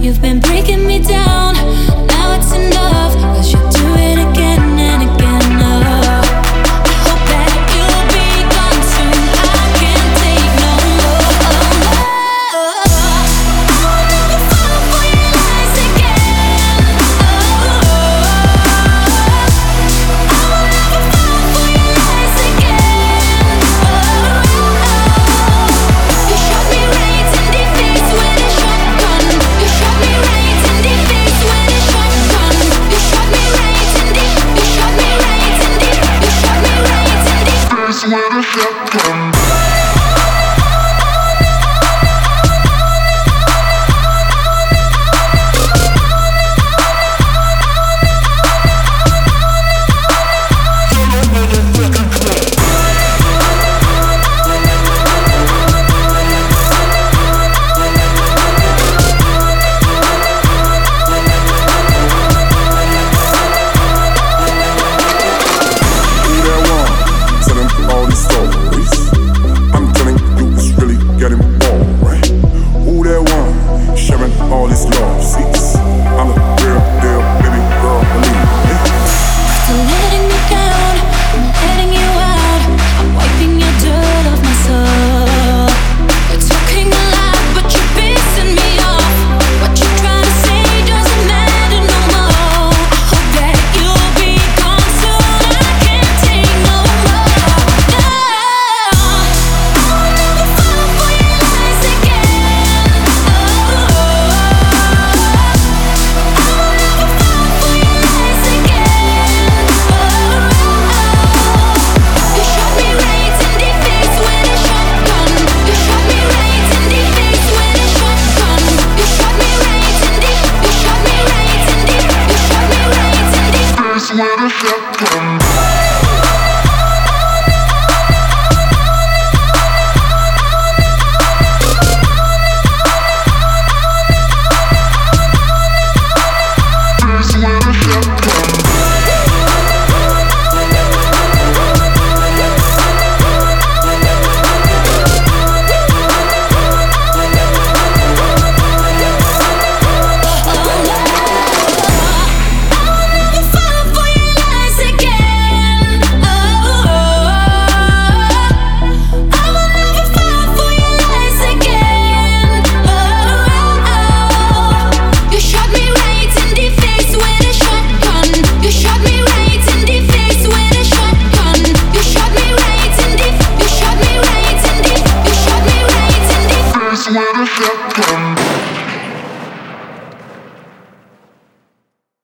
You've been breaking me down. Now it's enough, 'cause you do it again and again. I hope that you'll be gone soon. I can't take no more. I'll never fall for your lies again. I will never fall for your lies again. You shot me right in the face with a shotgun. You shot me right in the face with a shotgun. You shot me right in the. You shot me right in the. You shot me right in the face with a shotgun. All this love, seats. I'm a real deal, baby girl, believe me. After letting me down, I'm letting you out. I'm wiping your dirt off my soul. You're talking a lot, but you're pissing me off. What you try to say doesn't matter no more. I hope that you'll be gone soon. I can't take no more. No, I'll never fall for your lies again. With a shotgun. With a shotgun.